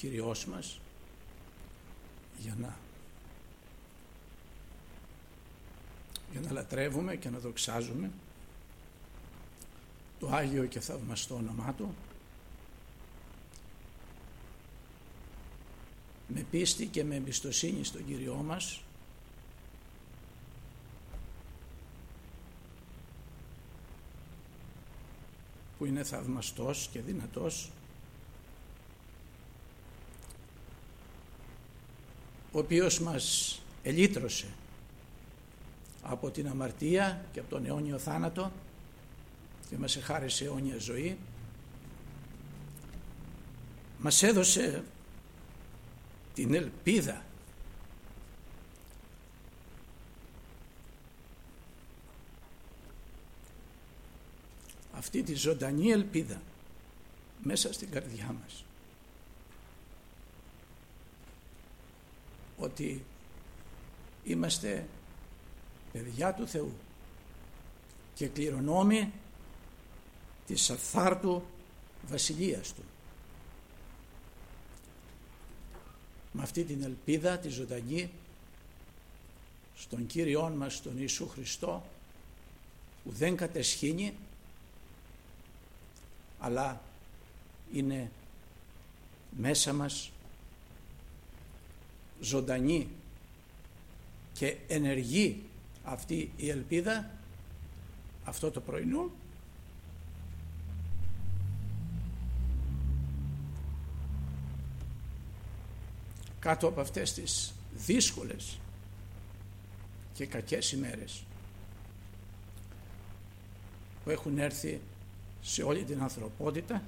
Κύριος μας για να λατρεύουμε και να δοξάζουμε το Άγιο και θαυμαστό όνομά Του με πίστη και με εμπιστοσύνη στον Κύριό μας, που είναι θαυμαστός και δυνατός, ο οποίος μας ελύτρωσε από την αμαρτία και από τον αιώνιο θάνατο και μας εχάρισε αιώνια ζωή, μας έδωσε την ελπίδα αυτή τη ζωντανή ελπίδα μέσα στην καρδιά μας, ότι είμαστε παιδιά του Θεού και κληρονόμοι της αθάρτου βασιλείας Του. Με αυτή την ελπίδα τη ζωντανή στον Κύριόν μας τον Ιησού Χριστό, που δεν κατεσχήνει αλλά είναι μέσα μας ζωντανή και ενεργή αυτή η ελπίδα, αυτό το πρωινό κάτω από αυτές τις δύσκολες και κακές ημέρες που έχουν έρθει σε όλη την ανθρωπότητα.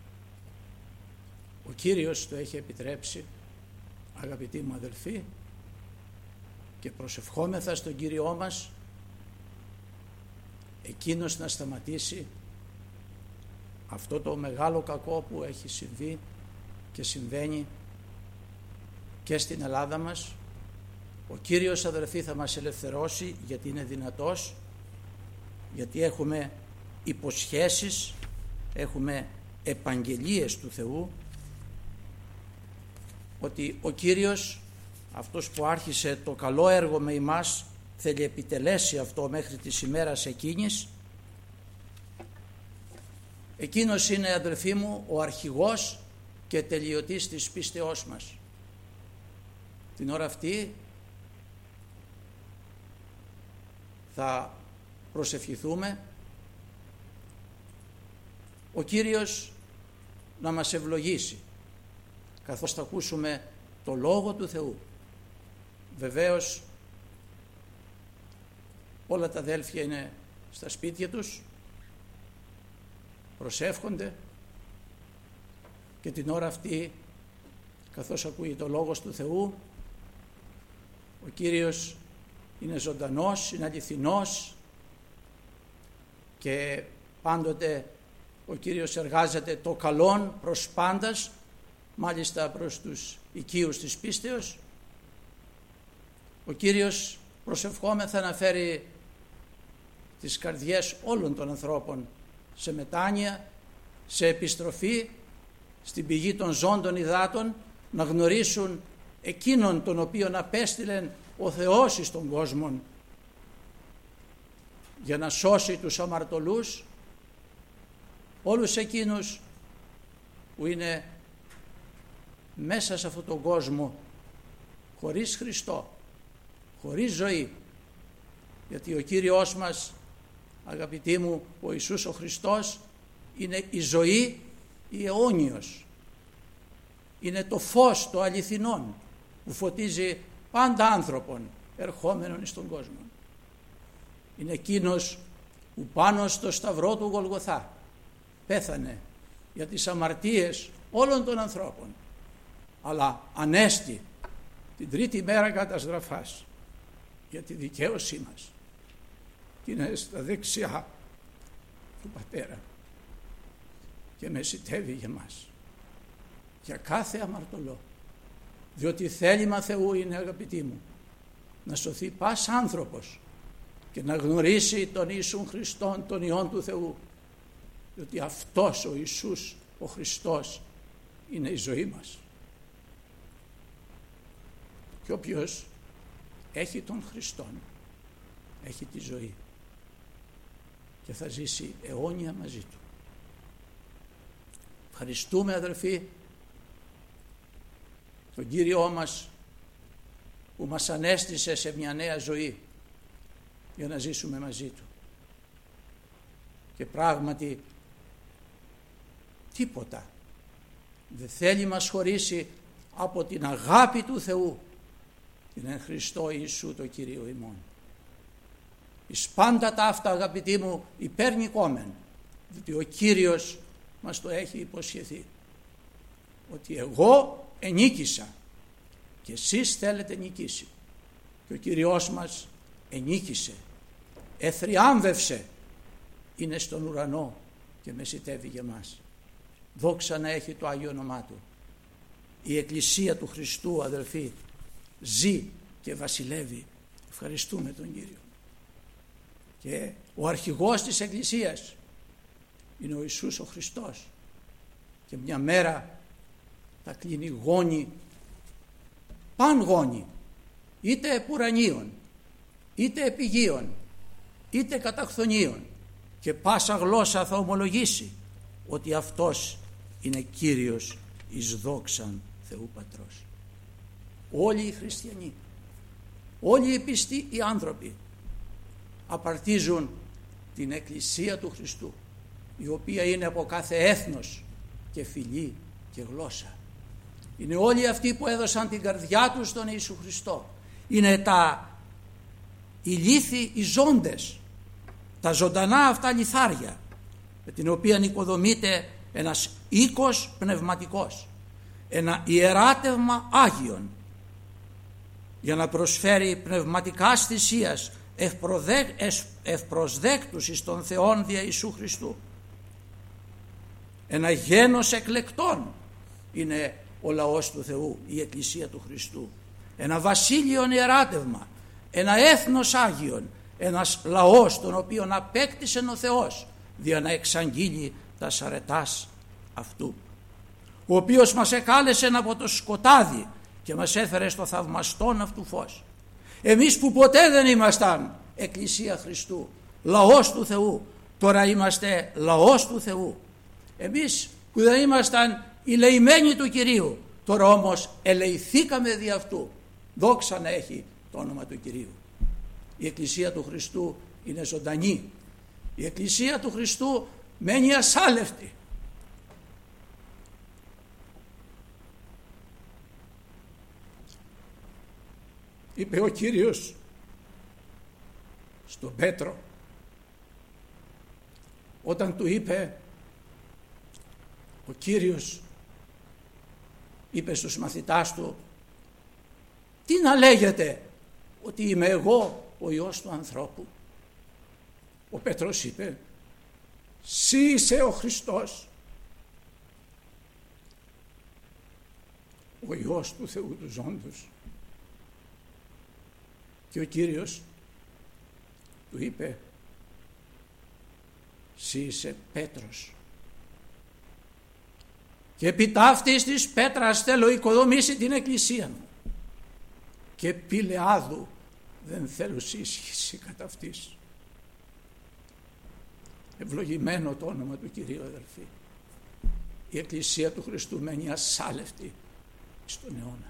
Ο Κύριος το έχει επιτρέψει, αγαπητοί μου αδελφοί, και προσευχόμεθα στον Κύριό μας Εκείνος να σταματήσει αυτό το μεγάλο κακό που έχει συμβεί και συμβαίνει και στην Ελλάδα μας. Ο Κύριος, αδελφοί, θα μας ελευθερώσει, γιατί είναι δυνατός, γιατί έχουμε υποσχέσεις, έχουμε επαγγελίες του Θεού, ότι ο Κύριος, αυτός που άρχισε το καλό έργο με εμάς, θέλει επιτελέσει αυτό μέχρι της ημέρας εκείνης. Εκείνος είναι, αδελφοί μου, ο αρχηγός και τελειωτής της πίστεώς μας. Την ώρα αυτή θα προσευχηθούμε ο Κύριος να μας ευλογήσει καθώς θα ακούσουμε το Λόγο του Θεού. Βεβαίως όλα τα αδέλφια είναι στα σπίτια τους, προσεύχονται, και την ώρα αυτή καθώς ακούει το Λόγος του Θεού, ο Κύριος είναι ζωντανός, είναι αληθινός και πάντοτε ο Κύριος εργάζεται το καλόν προς πάντας, μάλιστα προς τους οικείους της πίστεως. Ο Κύριος, προσευχόμεθα, να φέρει τις καρδιές όλων των ανθρώπων σε μετάνοια, σε επιστροφή στην πηγή των ζώντων υδάτων, να γνωρίσουν εκείνον τον οποίον απέστειλεν ο Θεός εις τον κόσμο για να σώσει τους αμαρτωλούς, όλους εκείνους που είναι μέσα σε αυτόν τον κόσμο χωρίς Χριστό, χωρίς ζωή. Γιατί ο Κύριος μας, αγαπητοί μου, ο Ιησούς ο Χριστός, είναι η ζωή η αιώνιος, είναι το φως το αληθινόν που φωτίζει πάντα άνθρωπον ερχόμενον εις τον κόσμο. Είναι εκείνος που πάνω στο σταυρό του Γολγοθά πέθανε για τις αμαρτίες όλων των ανθρώπων, αλλά ανέστη την τρίτη μέρα καταστραφάς για τη δικαίωσή μας, και είναι στα δεξιά του Πατέρα και μεσιτεύει για μας, για κάθε αμαρτωλό, διότι θέλημα Θεού είναι, αγαπητοί μου, να σωθεί πας άνθρωπος και να γνωρίσει τον Ιησούν Χριστόν, τον Υιόν του Θεού, διότι αυτός ο Ιησούς ο Χριστός είναι η ζωή μας. Και όποιος έχει τον Χριστόν έχει τη ζωή και θα ζήσει αιώνια μαζί του. Ευχαριστούμε, αδελφοί, τον Κύριό μας που μας ανέστησε σε μια νέα ζωή για να ζήσουμε μαζί του. Και πράγματι τίποτα δεν θέλει μας χωρίσει από την αγάπη του Θεού, την εν Χριστώ Ιησού το Κύριο ημών. Εις πάντα τα αυτά, αγαπητοί μου, υπερνικόμεν, διότι ο Κύριος μας το έχει υποσχεθεί, ότι εγώ ενίκησα και εσείς θέλετε νικήσει. Και ο Κύριος μας ενίκησε, εθριάμβευσε, είναι στον ουρανό και μεσιτεύει για μας. Δόξα να έχει το Άγιο όνομά του. Η Εκκλησία του Χριστού, αδελφοί, ζει και βασιλεύει. Ευχαριστούμε τον Κύριο. Και ο αρχηγός της Εκκλησίας είναι ο Ιησούς ο Χριστός. Και μια μέρα θα κλείνει γόνι, παν γόνι, είτε επουρανίων, είτε επιγείων, είτε καταχθονίων, και πάσα γλώσσα θα ομολογήσει ότι αυτός είναι Κύριος εις δόξαν Θεού Πατρός. Όλοι οι χριστιανοί, όλοι οι πιστοί οι άνθρωποι απαρτίζουν την Εκκλησία του Χριστού, η οποία είναι από κάθε έθνος και φυλή και γλώσσα. Είναι όλοι αυτοί που έδωσαν την καρδιά τους στον Ιησού Χριστό. Είναι τα ηλίθιοι οι ζώντες, τα ζωντανά αυτά λιθάρια, με την οποία οικοδομείται ένας οίκος πνευματικός, ένα ιεράτευμα Άγιον, για να προσφέρει πνευματικάς θυσίας ευπροσδέκτους εις τον Θεόν δια Ιησού Χριστού. Ένα γένος εκλεκτών είναι ο λαός του Θεού, η Εκκλησία του Χριστού. Ένα βασίλειον ιεράτευμα, ένα έθνος Άγιον, ένας λαός τον οποίον απέκτησε ο Θεός δια να εξαγγείλει τα αρετάς αυτού, ο οποίος μας εκάλεσε από το σκοτάδι και μας έφερε στο θαυμαστόν αυτού φως. Εμείς που ποτέ δεν ήμασταν Εκκλησία Χριστού, λαός του Θεού, τώρα είμαστε λαός του Θεού. Εμείς που δεν ήμασταν ηλεημένοι του Κυρίου, τώρα όμως ελεηθήκαμε δι' αυτού. Δόξα να έχει το όνομα του Κυρίου. Η Εκκλησία του Χριστού είναι ζωντανή. Η Εκκλησία του Χριστού μένει ασάλευτη. Είπε ο Κύριος στον Πέτρο, όταν του είπε, ο Κύριος είπε στους μαθητάς του, τι να λέγεται ότι είμαι εγώ ο Υιός του ανθρώπου? Ο Πέτρος είπε, «Συ είσαι ο Χριστός, ο Υιός του Θεού του ζώντος». Και ο Κύριος του είπε, «Συ είσαι Πέτρος, και επί ταύτης της πέτρας θέλω οικοδομήσει την Εκκλησία μου, και πηλεάδου δεν θέλω ίσχυση κατά αυτής». Ευλογημένο το όνομα του Κυρίου, αδελφοί. Η Εκκλησία του Χριστού μένει ασάλευτη στον αιώνα.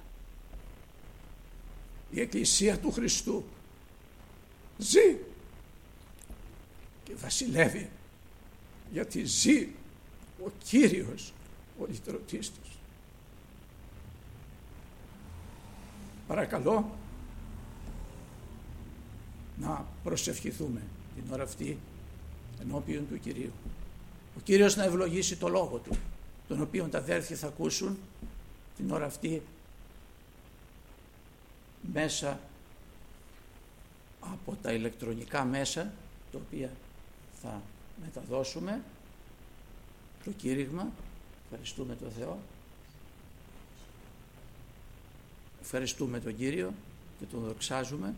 Η Εκκλησία του Χριστού ζει και βασιλεύει, γιατί ζει ο Κύριος, ο λυτρωτής της. Παρακαλώ να προσευχηθούμε την ώρα αυτή ενώπιον του Κυρίου. Ο Κύριος να ευλογήσει το λόγο του, τον οποίο τα αδέρφια θα ακούσουν την ώρα αυτή μέσα από τα ηλεκτρονικά μέσα, τα οποία θα μεταδώσουμε το κήρυγμα. Ευχαριστούμε τον Θεό, ευχαριστούμε τον Κύριο και τον δοξάζουμε.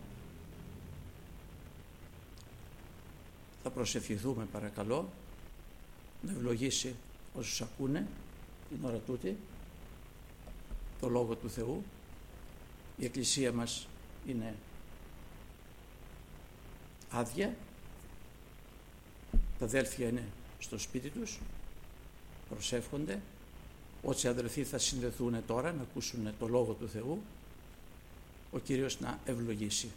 Θα προσευχηθούμε, παρακαλώ, να ευλογήσει όσους ακούνε την ώρα τούτη το Λόγο του Θεού η εκκλησία μας είναι άδεια, τα αδέλφια είναι στο σπίτι τους, προσεύχονται. Όσοι αδελφοί θα συνδεθούν τώρα να ακούσουν το Λόγο του Θεού, ο Κύριος να ευλογήσει.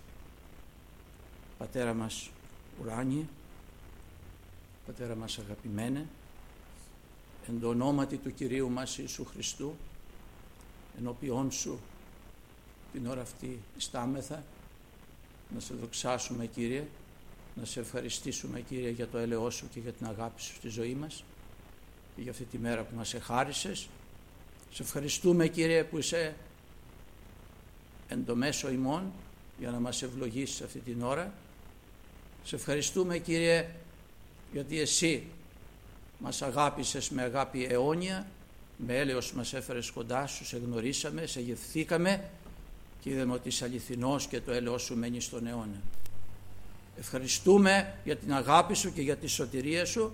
Πατέρα μας ουράνιε, Πατέρα μας αγαπημένε, εν το ονόματι του Κυρίου μας Ιησού Χριστού, ενώπιόν Σου την ώρα αυτή στάμεθα, να Σε δοξάσουμε, Κύριε, να Σε ευχαριστήσουμε, Κύριε, για το έλεος Σου και για την αγάπη Σου στη ζωή μας και για αυτή τη μέρα που μας εχάρισες. Σε ευχαριστούμε, Κύριε, που είσαι εν το μέσο ημών για να μας ευλογήσεις αυτή την ώρα. Σε ευχαριστούμε, Κύριε, γιατί Εσύ μας αγάπησες με αγάπη αιώνια, με έλεος μας έφερες κοντά Σου, Σε γνωρίσαμε, Σε γευθήκαμε και είδαμε ότι είσαι αληθινός και το έλεος Σου μένει στον αιώνα. Ευχαριστούμε για την αγάπη Σου και για τη σωτηρία Σου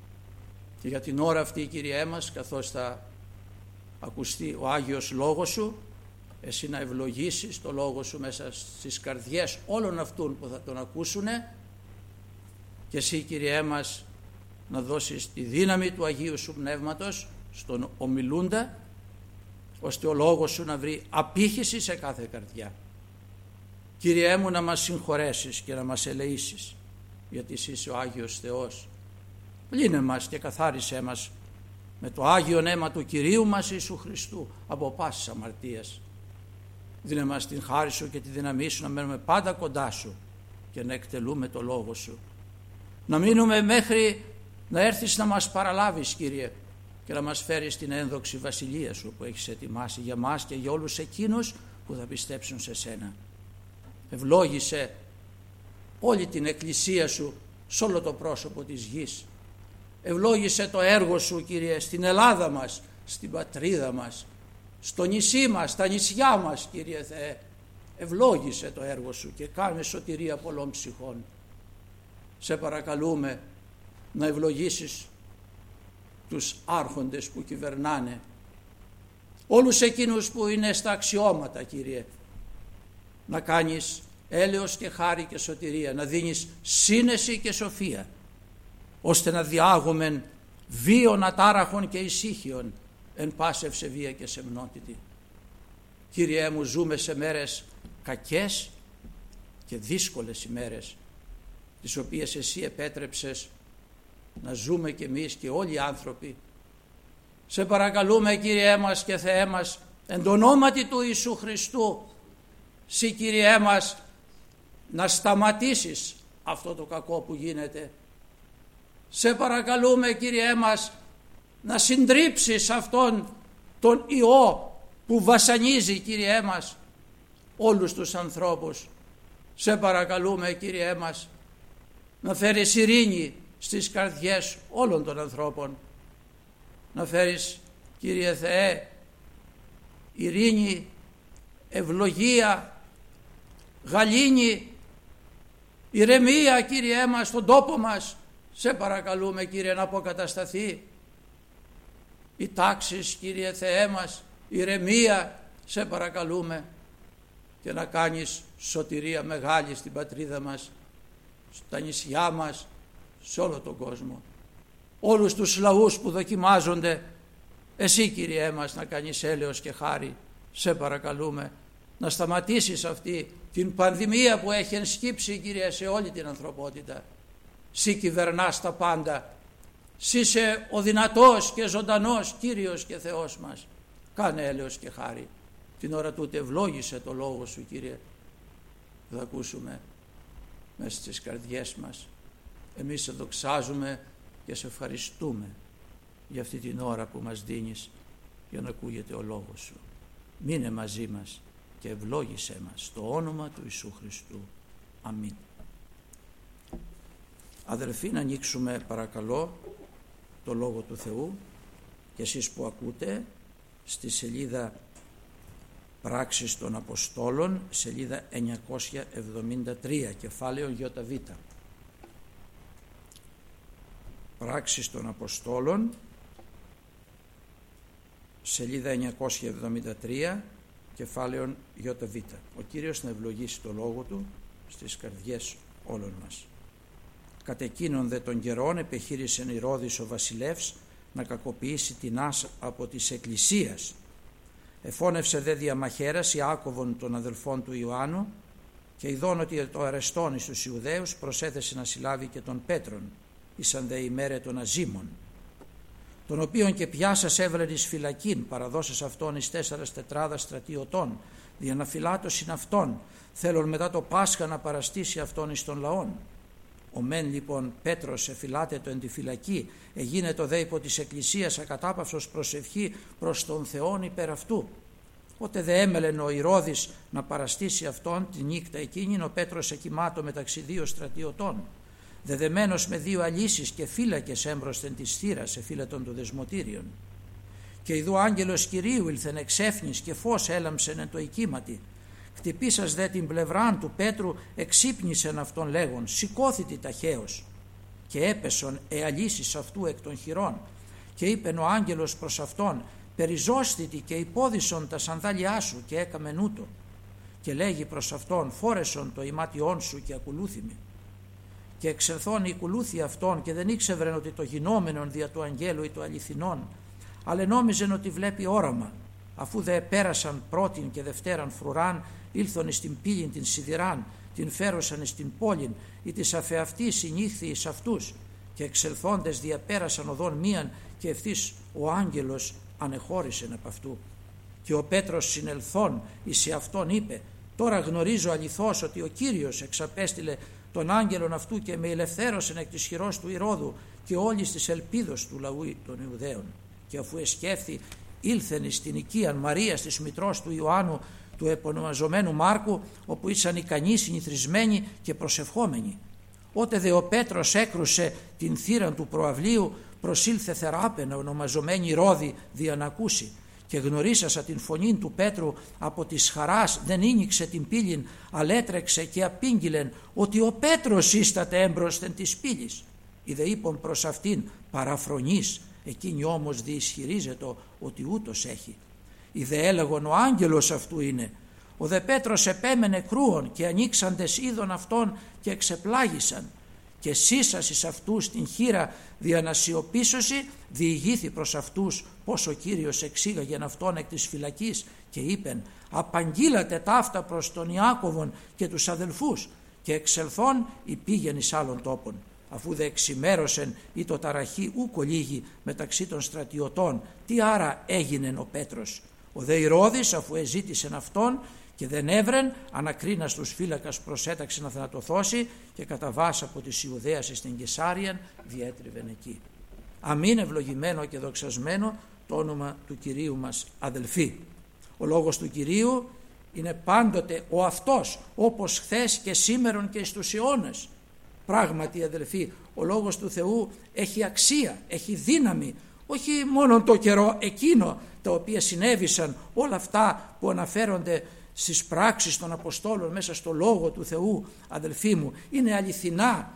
και για την ώρα αυτή, Κύριέ μας, καθώς θα ακουστεί ο Άγιος Λόγος Σου, Εσύ να ευλογήσεις το Λόγο Σου μέσα στις καρδιές όλων αυτών που θα τον ακούσουνε και Εσύ, Κύριέ μας, να δώσεις τη δύναμη του Αγίου Σου Πνεύματος στον ομιλούντα, ώστε ο Λόγος Σου να βρει απήχηση σε κάθε καρδιά. Κύριέ μου, να μας συγχωρέσεις και να μας ελεήσεις, γιατί Εσύ είσαι ο Άγιος Θεός. Πλύνε μας και καθάρισέ μας με το Άγιο αίμα του Κυρίου μας Ιησού Χριστού από πάσης αμαρτίας. Δίνε μας την χάρη Σου και τη δύναμή Σου να μένουμε πάντα κοντά Σου και να εκτελούμε το Λόγο Σου. Να μείνουμε μέχρι να έρθεις να μας παραλάβεις, Κύριε, και να μας φέρεις την ένδοξη βασιλεία Σου που έχεις ετοιμάσει για μας και για όλους εκείνους που θα πιστέψουν σε Σένα. Ευλόγησε όλη την εκκλησία Σου σε όλο το πρόσωπο της γης. Ευλόγησε το έργο Σου, Κύριε, στην Ελλάδα μας, στην πατρίδα μας, στο νησί μας, στα νησιά μας, Κύριε Θεέ. Ευλόγησε το έργο Σου και κάνε σωτηρία πολλών ψυχών. Σε παρακαλούμε να ευλογήσεις τους άρχοντες που κυβερνάνε, όλους εκείνους που είναι στα αξιώματα, Κύριε, να κάνεις έλεος και χάρη και σωτηρία, να δίνεις σύνεση και σοφία, ώστε να διάγομεν βίων ατάραχων και ησύχιων εν πάση ευσεβία και σεμνότητη. Κύριέ μου, ζούμε σε μέρες κακές και δύσκολες ημέρες, τις οποίες Εσύ επέτρεψες να ζούμε κι εμείς και όλοι οι άνθρωποι. Σε παρακαλούμε, Κύριέ μας και Θεέ μας, εν το ονόματι του Ιησού Χριστού, Συ, Κύριέ μας, να σταματήσεις αυτό το κακό που γίνεται. Σε παρακαλούμε, Κύριέ μας, να συντρίψεις αυτόν τον ιό που βασανίζει, Κύριέ μας, όλους τους ανθρώπους. Σε παρακαλούμε, Κύριέ μας, να φέρεις ειρήνη στις καρδιές όλων των ανθρώπων. Να φέρεις, Κύριε Θεέ, ειρήνη, ευλογία, γαλήνη, ηρεμία, Κύριέ μας, στον τόπο μας. Σε παρακαλούμε, Κύριε, να αποκατασταθεί η τάξη, Κύριε Θεέ μας, ηρεμία, σε παρακαλούμε, και να κάνεις σωτηρία μεγάλη στην πατρίδα μας, στα νησιά μας, σε όλο τον κόσμο. Όλους τους λαούς που δοκιμάζονται, Εσύ, Κύριέ μας, να κάνεις έλεος και χάρη. Σε παρακαλούμε να σταματήσεις αυτή την πανδημία που έχει ενσκύψει, Κύριε, σε όλη την ανθρωπότητα. Συ κυβερνάς τα πάντα. Συ είσαι ο δυνατός και ζωντανός Κύριος και Θεός μας. Κάνε έλεος και χάρη. Την ώρα τούτη ευλόγησε το Λόγο Σου, Κύριε. Θα ακούσουμε μέσα στις καρδιές μας. Εμείς Σε δοξάζουμε και Σε ευχαριστούμε για αυτή την ώρα που μας δίνεις για να ακούγεται ο Λόγος Σου. Μείνε μαζί μας και ευλόγησέ μας στο όνομα του Ιησού Χριστού. Αμήν. Αδελφοί, να ανοίξουμε παρακαλώ το Λόγο του Θεού και εσείς που ακούτε στη σελίδα Πράξεις των Αποστόλων, σελίδα 973, κεφάλαιο ΙΒ. Πράξεις των Αποστόλων, σελίδα 973, κεφάλαιον ΙΒ. Ο Κύριος να ευλογήσει το λόγο Του στις καρδιές όλων μας. Κατ' εκείνον δε των καιρών επεχείρησεν Ηρώδης ο βασιλεύς να κακοποιήσει την άσα από της Εκκλησίας. Εφώνευσε δε διαμαχαίρας Ιάκωβον των αδελφών του Ιωάννου, και ειδών ότι το αρεστόν εις τους Ιουδαίους προσέθεσε να συλλάβει και τον Πέτρον, ήσαν δε ημέρε των αζήμων, τον οποίον και πιάσας έβρεν εις φυλακήν, παραδώσας αυτόν εις 4 τετράδας στρατιωτών, δια να φυλάτωσιν αυτόν, θέλον μετά το Πάσχα να παραστήσει αυτόν εις των λαών. Ο μεν λοιπόν Πέτρος εφυλάτετο εν τη φυλακή, εγίνετο δε υπό της Εκκλησίας ακατάπαυσος προσευχή προς τον Θεόν υπέρ αυτού. Ότε δε έμελεν ο Ηρώδης να παραστήσει αυτόν τη νύχτα εκείνην, ο Πέτρος εκοιμάτω μεταξύ δύο στρατιωτών. Δεδεμένος με δύο αλύσεις και φύλακες έμπροσθεν της θύρας εφύλατον των δεσμοτήριων. Και ειδού άγγελος Κυρίου ήλθεν εξέφνης και φως έλαμψεν εν το οικίματι. Χτυπήσας δε την πλευράν του Πέτρου εξύπνησεν αυτόν λέγον, σηκώθητη ταχαίως. Και έπεσον εαλύσεις αυτού εκ των χειρών. Και είπεν ο άγγελος προς αυτόν, περιζώσθητη και υπόδισον τα σανδάλια σου, και έκαμεν ούτω. Και λέγει προς αυτόν, φόρεσον το ημάτιόν σου και ακολούθημη. Και εξελθόν η κουλούθη αυτόν, και δεν ήξευρεν ότι το γινόμενον δια του αγγέλου ή το αληθινόν, αλλά νόμιζεν ότι βλέπει όραμα. Αφού δε πέρασαν πρώτην και δευτέραν φρουράν, ήλθον εις την πύλην την σιδηράν, την φέρωσαν εις την πόλην, ή της αφεαυτή συνήχθη εις αυτούς, και εξελθόντες διαπέρασαν οδόν μίαν, και ευθύς ο άγγελος ανεχώρησεν από αυτού. Και ο Πέτρος συνελθόν εις αυτόν είπε, τώρα γνωρίζω αληθώς ότι ο Κύριος εξαπέστειλε τον άγγελον αυτού και με ελευθέρωσεν εκ της χειρός του Ηρώδου και όλης της ελπίδος του λαού των Ιουδαίων. Και αφού εσκέφθη, ήλθεν στην οικίαν Μαρίας της μητρός του Ιωάννου του επωνομαζομένου Μάρκου, όπου ήσαν ικανοί, συνηθισμένοι και προσευχόμενοι. Ότε δε ο Πέτρος έκρουσε την θύραν του προαυλίου, προσήλθε θεράπαινα ονομαζομένη Ρώδη δια να ακούσει. Και γνωρίσασα την φωνήν του Πέτρου από της χαράς δεν ήνιξε την πύλην, αλλά έτρεξε και απήγγειλεν ότι ο Πέτρος ίσταται έμπροσθεν της πύλης. Είδε είπον προς αυτήν παραφρονής, εκείνη όμως διισχυρίζεται ότι ούτως έχει. Είδε έλεγον ο άγγελος αυτού είναι. Ο δε Πέτρος επέμενε κρούον και ανοίξαντες είδων αυτών και εξεπλάγησαν. Και σύσας εις αυτούς την χείρα δια να σιωπήσωση, διηγήθη προς αυτούς πως ο Κύριος εξήγαγεν αυτόν εκ της φυλακής, και είπεν, απαγγείλατε ταύτα προς τον Ιάκωβον και τους αδελφούς, και εξελθόν υπήγεν εις άλλων τόπων. Αφού δε εξημέρωσεν ή το ταραχή ούκο λίγη μεταξύ των στρατιωτών, τι άρα έγινεν ο Πέτρος. Ο δε Ηρώδης, αφού εζήτησεν αυτόν και δεν έβρεν, ανακρίνας τους φύλακας προσέταξε να θανατωθώσει, και κατά βάση από της Ιουδαίας στην Κεσάριαν διέτριβεν εκεί. Αμήν ευλογημένο και δοξασμένο το όνομα του Κυρίου μας, αδελφοί. Ο λόγος του Κυρίου είναι πάντοτε ο αυτός, όπως χθες και σήμερον και εις τους αιώνες. Πράγματι αδελφοί, ο λόγος του Θεού έχει αξία, έχει δύναμη, όχι μόνο το καιρό εκείνο τα οποία συνέβησαν, όλα αυτά που αναφέρονται στις πράξεις των Αποστόλων μέσα στο Λόγο του Θεού, αδελφοί μου, είναι αληθινά,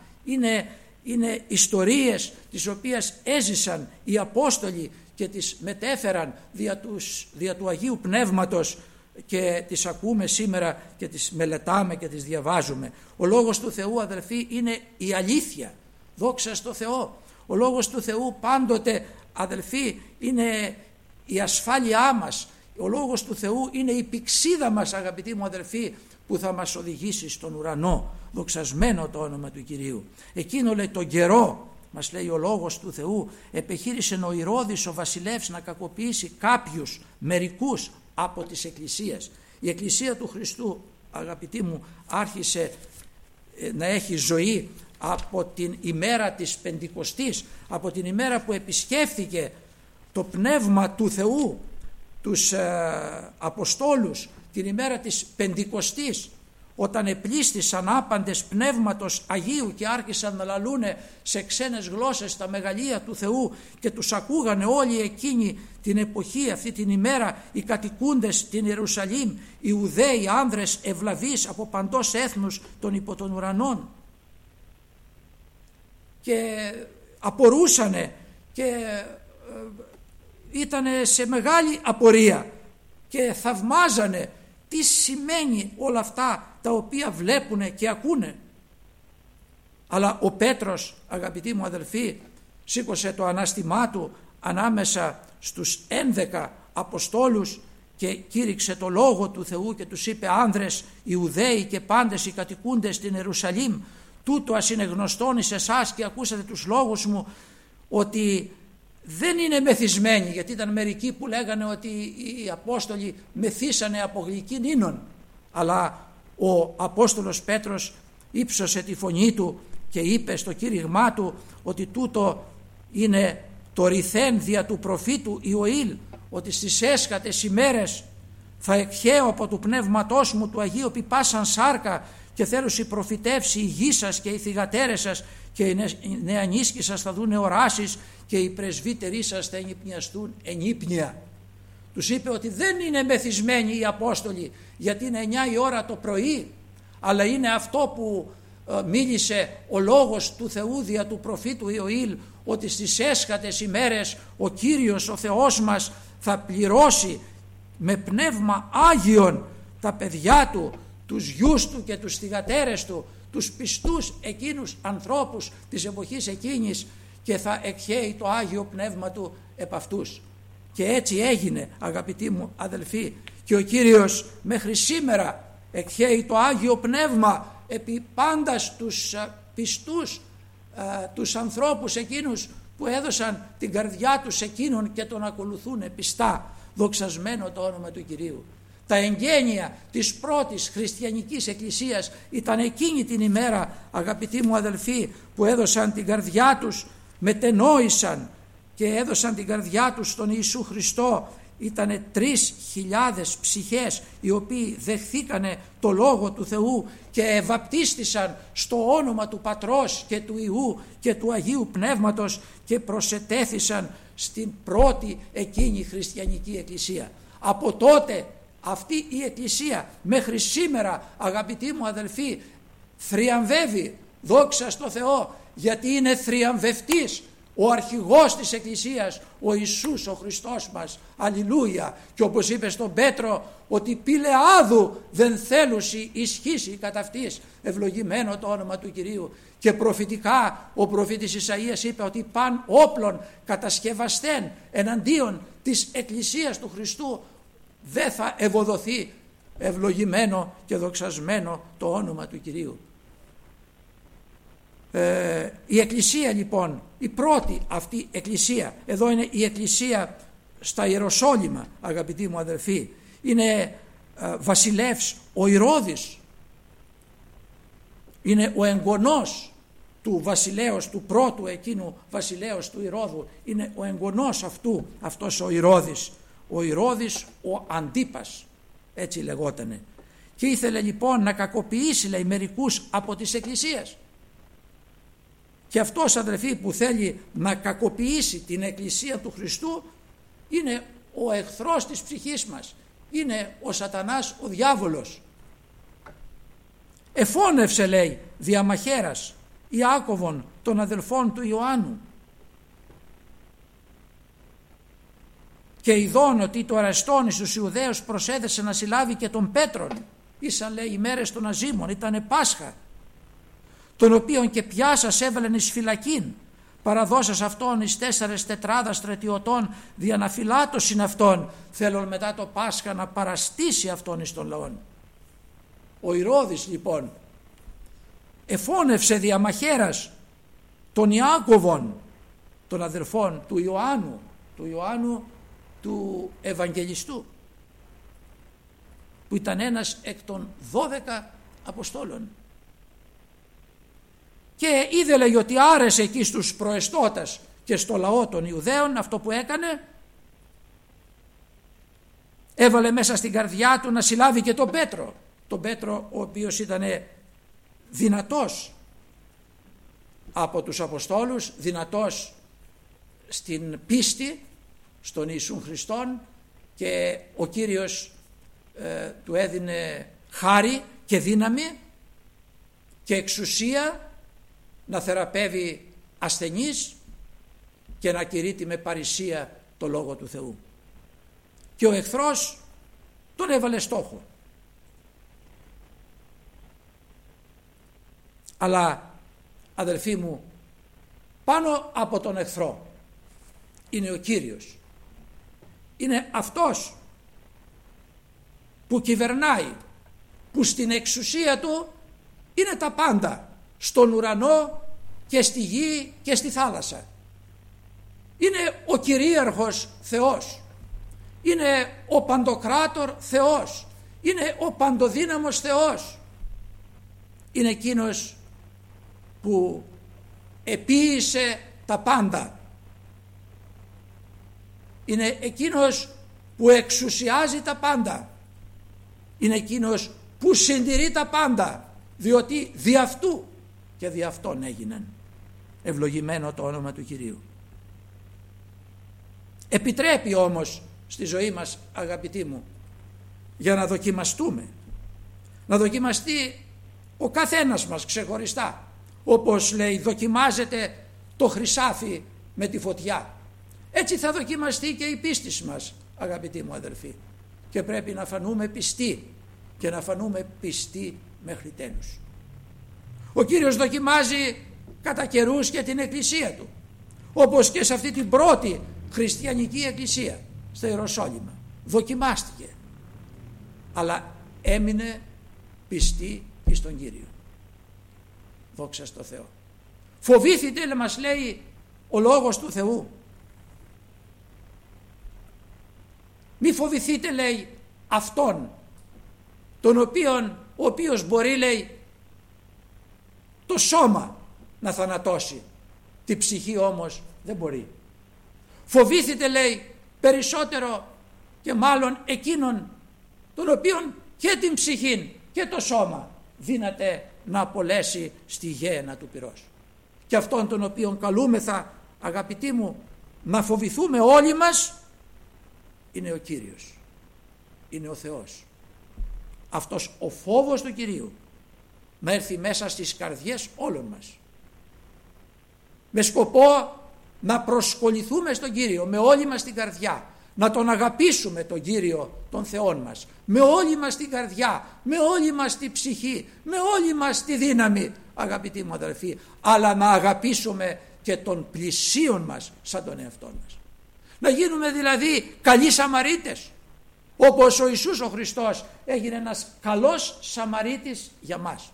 είναι ιστορίες τις οποίες έζησαν οι Απόστολοι και τις μετέφεραν δια του Αγίου Πνεύματος, και τις ακούμε σήμερα και τις μελετάμε και τις διαβάζουμε. Ο Λόγος του Θεού, αδελφοί, είναι η αλήθεια. Δόξα στο Θεό. Ο Λόγος του Θεού πάντοτε, αδελφοί, είναι η ασφάλειά μας. Ο Λόγος του Θεού είναι η πηξίδα μας, αγαπητοί μου αδελφοί, που θα μας οδηγήσει στον ουρανό. Δοξασμένο το όνομα του Κυρίου. Εκείνο λέει τον καιρό, μας λέει ο Λόγος του Θεού, επεχείρησε ο Ηρώδης ο βασιλεύς να κακοποιήσει κάποιους, μερικούς από τις εκκλησίες. Η Εκκλησία του Χριστού, αγαπητοί μου, άρχισε να έχει ζωή από την ημέρα της Πεντηκοστής, από την ημέρα που επισκέφθηκε το Πνεύμα του Θεού τους Αποστόλους, την ημέρα της Πεντηκοστής, όταν επλήστησαν άπαντες Πνεύματος Αγίου και άρχισαν να λαλούνε σε ξένες γλώσσες τα μεγαλεία του Θεού, και τους ακούγανε όλοι εκείνη την εποχή, αυτή την ημέρα, οι κατοικούντες στην Ιερουσαλήμ, οι Ιουδαίοι άνδρες ευλαβείς από παντός έθνους των υπό των ουρανών, και απορούσανε και ήταν σε μεγάλη απορία, και θαυμάζανε τι σημαίνει όλα αυτά τα οποία βλέπουνε και ακούνε. Αλλά ο Πέτρος, αγαπητοί μου αδελφοί, σήκωσε το ανάστημά του ανάμεσα στους 11 Αποστόλους και κήρυξε το λόγο του Θεού και τους είπε: άνδρες, Ιουδαίοι και πάντες οι κατοικούντες στην Ιερουσαλήμ, τούτο ας είναι γνωστόν εις εσάς και ακούσατε τους λόγους μου, ότι δεν είναι μεθυσμένοι, γιατί ήταν μερικοί που λέγανε ότι οι Απόστολοι μεθύσανε από γλυκήν ίνων, αλλά ο Απόστολος Πέτρος ύψωσε τη φωνή του και είπε στο κήρυγμά του ότι τούτο είναι το ρηθέν δια του προφήτου Ιωήλ, ότι στις έσχατες ημέρες θα εκχαίω από του πνεύματός μου του Αγίου επί πάσαν σάρκα και θέλουσι προφητεύσει η γη σας και οι θυγατέρες σας και οι νεανίσκοι σας θα δούνε οράσεις και οι πρεσβύτεροι σας θα ενυπνιαστούν ενύπνια. Τους είπε ότι δεν είναι μεθυσμένοι οι Απόστολοι γιατί είναι 9 η ώρα το πρωί, αλλά είναι αυτό που μίλησε ο λόγος του Θεού δια του προφήτου Ιωήλ, ότι στις έσχατες ημέρες ο Κύριος ο Θεός μας θα πληρώσει με πνεύμα Άγιον τα παιδιά του, τους γιους του και τους θυγατέρες του, τους πιστούς εκείνους ανθρώπους της εποχής εκείνης, και θα εκχέει το Άγιο Πνεύμα του επ' αυτούς. Και έτσι έγινε, αγαπητοί μου αδελφοί, και ο Κύριος μέχρι σήμερα εκχέει το Άγιο Πνεύμα επί πάντας τους πιστούς, τους ανθρώπους εκείνους που έδωσαν την καρδιά τους εκείνον και τον ακολουθούν πιστά. Δοξασμένο το όνομα του Κυρίου. Τα εγγένεια της πρώτης χριστιανικής εκκλησίας ήταν εκείνη την ημέρα, αγαπητοί μου αδελφοί, που έδωσαν την καρδιά τους, μετενόησαν και έδωσαν την καρδιά τους στον Ιησού Χριστό. Ήτανε 3.000 ψυχές οι οποίοι δεχθήκανε το Λόγο του Θεού και ευαπτίστησαν στο όνομα του Πατρός και του Υιού και του Αγίου Πνεύματος και προσετέθησαν στην πρώτη εκείνη χριστιανική εκκλησία. Από τότε αυτή η εκκλησία μέχρι σήμερα, αγαπητοί μου αδελφοί, θριαμβεύει, δόξα στο Θεό, γιατί είναι θριαμβευτής ο αρχηγός της εκκλησίας, ο Ιησούς ο Χριστός μας. Αλληλούια. Και όπως είπε στον Πέτρο, ότι πηλεάδου δεν θέλουσι ισχύσει κατά αυτής. Ευλογημένο το όνομα του Κυρίου. Και προφητικά ο προφήτης Ισαΐας είπε ότι παν όπλων κατασκευαστέν εναντίον της εκκλησίας του Χριστού δεν θα ευωδοθεί. Ευλογημένο και δοξασμένο το όνομα του Κυρίου. Η εκκλησία λοιπόν, η πρώτη αυτή εκκλησία, εδώ είναι η εκκλησία στα Ιεροσόλυμα, αγαπητοί μου αδελφοί, είναι βασιλεύς ο Ηρώδης, είναι ο εγγονός του βασιλέως, του πρώτου εκείνου βασιλέως του Ηρώδου, είναι ο εγγονός αυτός ο Ηρώδης ο Αντίπας, έτσι λεγότανε, και ήθελε λοιπόν να κακοποιήσει, λέει, μερικούς από τις εκκλησίες. Και αυτός, αδελφοί, που θέλει να κακοποιήσει την εκκλησία του Χριστού είναι ο εχθρός της ψυχής μας, είναι ο σατανάς, ο διάβολος. Εφώνευσε, λέει, διαμαχέρας Ιάκωβον των αδελφών του Ιωάννου και ειδών ότι το αρεστόν στους Ιουδαίους προσέδεσε να συλλάβει και τον Πέτρον. Ήσαν, λέει, οι μέρες των αζήμων, ήτανε Πάσχα, τον οποίον και πιάσας έβαλεν εις φυλακήν, παραδώσας αυτόν εις 4 τετράδας στρατιωτών δια να φυλάτωσιν αυτόν, θέλουν μετά το Πάσχα να παραστήσει αυτόν εις τον λαόν. Ο Ηρώδης λοιπόν εφώνευσε διαμαχέρας των Ιάκωβων, των αδελφών του Ιωάννου του Ευαγγελιστού, που ήταν ένας εκ των 12 Αποστόλων. Και είδε, λέει, ότι άρεσε εκεί στους προεστώτας και στο λαό των Ιουδαίων αυτό που έκανε. Έβαλε μέσα στην καρδιά του να συλλάβει και τον Πέτρο. Τον Πέτρο ο οποίος ήταν δυνατός από τους Αποστόλους, δυνατός στην πίστη στον Ιησούν Χριστόν, και ο Κύριος του έδινε χάρη και δύναμη και εξουσία να θεραπεύει ασθενείς και να κηρύττει με παρησία το Λόγο του Θεού. Και ο εχθρός τον έβαλε στόχο. Αλλά αδελφοί μου, πάνω από τον εχθρό είναι ο Κύριος. Είναι αυτός που κυβερνάει, που στην εξουσία του είναι τα πάντα, στον ουρανό και στη γη και στη θάλασσα. Είναι ο κυρίαρχος Θεός, είναι ο παντοκράτορ Θεός, είναι ο παντοδύναμος Θεός, είναι εκείνος που επίησε τα πάντα, είναι εκείνος που εξουσιάζει τα πάντα, είναι εκείνος που συντηρεί τα πάντα, διότι δι' αυτού και δι' αυτόν έγιναν. Ευλογημένο το όνομα του Κυρίου. Επιτρέπει όμως στη ζωή μας, αγαπητοί μου, για να δοκιμαστούμε, να δοκιμαστεί ο καθένας μας ξεχωριστά, όπως λέει δοκιμάζεται το χρυσάφι με τη φωτιά, έτσι θα δοκιμαστεί και η πίστη μας, αγαπητοί μου αδελφοί, και πρέπει να φανούμε πιστοί και να φανούμε πιστοί μέχρι τέλους. Ο Κύριος δοκιμάζει κατά καιρούς και την εκκλησία του, όπως και σε αυτή την πρώτη χριστιανική εκκλησία στο Ιεροσόλυμα δοκιμάστηκε, αλλά έμεινε πιστή εις τον Κύριο. Δόξα στο Θεό. Φοβήθητε, μας λέει ο Λόγος του Θεού. Μη φοβηθείτε, λέει, αυτόν ο οποίος μπορεί, λέει, το σώμα να θανατώσει, τη ψυχή όμως δεν μπορεί. Φοβήθητε, λέει, περισσότερο και μάλλον εκείνον τον οποίον και την ψυχή και το σώμα δύναται να απολέσει στη γέαινα του πυρός. Και αυτόν τον οποίον καλούμεθα, αγαπητοί μου, να φοβηθούμε όλοι μας, είναι ο Κύριος, είναι ο Θεός. Αυτός ο φόβος του Κυρίου να έρθει μέσα στις καρδιές όλων μας, με σκοπό να προσκοληθούμε στον Κύριο με όλη μας την καρδιά, να τον αγαπήσουμε τον Κύριο τον Θεόν μας με όλη μας την καρδιά, με όλη μας την ψυχή, με όλη μας τη δύναμη, αγαπητοί μου αδελφοί, αλλά να αγαπήσουμε και τον πλησίον μας σαν τον εαυτό μας. Να γίνουμε δηλαδή καλοί Σαμαρίτες, όπως ο Ιησούς ο Χριστός έγινε ένας καλός Σαμαρίτης για μας.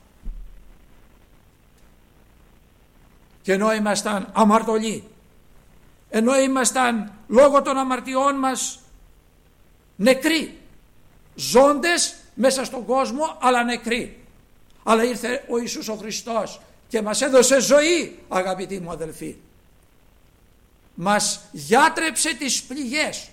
Και ενώ ήμασταν αμαρτωλοί, ενώ ήμασταν λόγω των αμαρτιών μας νεκροί, ζώντες μέσα στον κόσμο αλλά νεκροί, αλλά ήρθε ο Ιησούς ο Χριστός και μας έδωσε ζωή, αγαπητοί μου αδελφοί. Μας γιάτρεψε τις πληγές,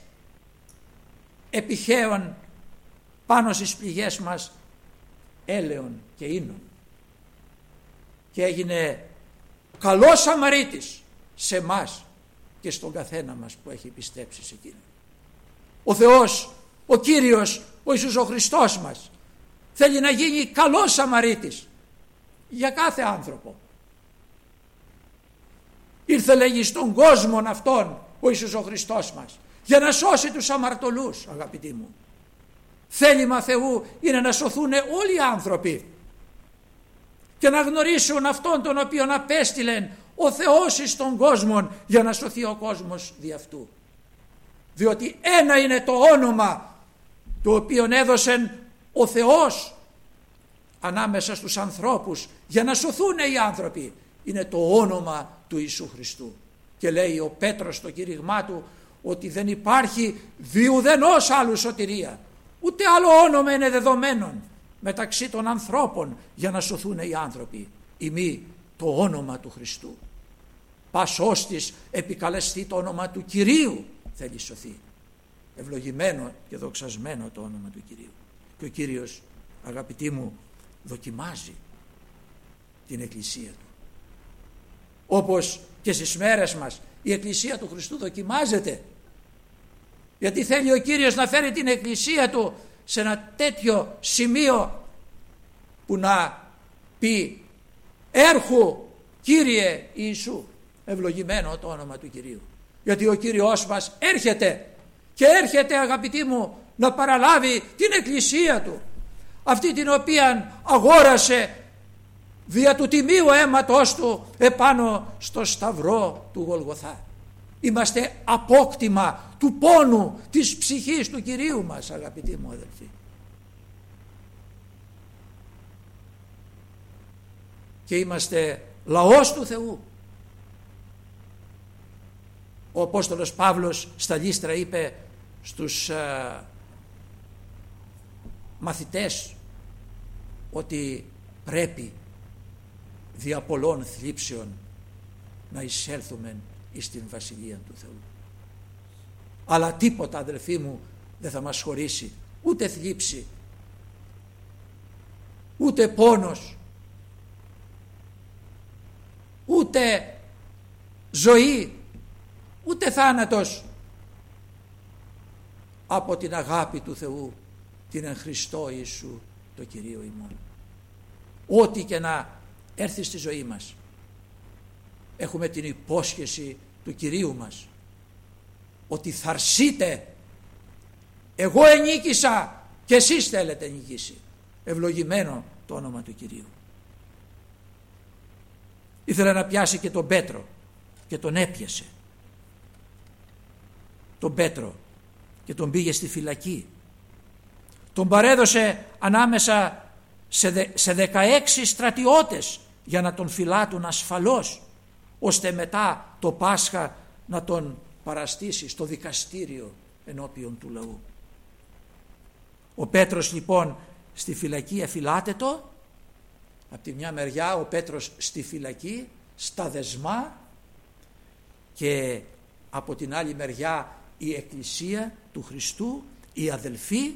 επιχέων πάνω στις πληγές μας έλεον και ίνων, και έγινε καλός Σαμαρίτης σε μας και στον καθένα μας που έχει πιστέψει σε Εκείνον. Ο Θεός, ο Κύριος, ο Ιησούς ο Χριστός μας θέλει να γίνει καλός Σαμαρίτης για κάθε άνθρωπο. Ήρθε, λέγει, στον κόσμο αυτόν ο Ιησούς ο Χριστός μας για να σώσει τους αμαρτωλούς, αγαπητοί μου. Θέλημα Θεού είναι να σωθούν όλοι οι άνθρωποι και να γνωρίσουν αυτόν τον οποίον απέστειλεν ο Θεός εις τον κόσμο για να σωθεί ο κόσμος δι' αυτού. Διότι ένα είναι το όνομα το οποίο έδωσε ο Θεός ανάμεσα στους ανθρώπους για να σωθούν οι άνθρωποι. Είναι το όνομα του Ιησού Χριστού. Και λέει ο Πέτρος στο κήρυγμά του ότι δεν υπάρχει διουδενός άλλου σωτηρία, ούτε άλλο όνομα είναι δεδομένον μεταξύ των ανθρώπων για να σωθούν οι άνθρωποι, ημί το όνομα του Χριστού. Πας ώστις επικαλεστεί το όνομα του Κυρίου θέλει σωθεί. Ευλογημένο και δοξασμένο το όνομα του Κυρίου. Και ο Κύριος, αγαπητοί μου, δοκιμάζει την Εκκλησία του. Όπως και στις μέρες μας η Εκκλησία του Χριστού δοκιμάζεται, γιατί θέλει ο Κύριος να φέρει την Εκκλησία του σε ένα τέτοιο σημείο που να πει έρχου Κύριε Ιησού. Ευλογημένο το όνομα του Κυρίου, γιατί ο Κύριος μας έρχεται, και έρχεται, αγαπητοί μου, να παραλάβει την εκκλησία του, αυτή την οποία αγόρασε δια του τιμίου αίματος του επάνω στο σταυρό του Γολγοθά. Είμαστε απόκτημα του πόνου της ψυχής του Κυρίου μας, αγαπητοί μου αδελφοί. Και είμαστε λαός του Θεού. Ο Απόστολος Παύλος στα Λύστρα είπε στους μαθητές ότι πρέπει δια πολλών θλίψεων να εισέλθουμε εις την Βασιλεία του Θεού. Αλλά τίποτα, αδελφοί μου, δεν θα μας χωρίσει, ούτε θλίψη, ούτε πόνος, ούτε ζωή, ούτε θάνατος, από την αγάπη του Θεού, την εν Χριστώ Ιησού το Κυρίο ημών. Ό,τι και να έρθει στη ζωή μας, έχουμε την υπόσχεση του Κυρίου μας ότι θα αρσείτε, εγώ ενίκησα και εσείς θέλετε νικήσει. Ευλογημένο το όνομα του Κυρίου. Ήθελε να πιάσει και τον Πέτρο και τον έπιασε τον Πέτρο και τον πήγε στη φυλακή. Τον παρέδωσε ανάμεσα σε 16 στρατιώτες για να τον φυλάτουν ασφαλώς, ώστε μετά το Πάσχα να τον παραστήσει στο δικαστήριο ενώπιον του λαού. Ο Πέτρος λοιπόν στη φυλακή εφυλάτετο, από τη μια μεριά ο Πέτρος στη φυλακή στα δεσμά, και από την άλλη μεριά η Εκκλησία του Χριστού, οι αδελφοί,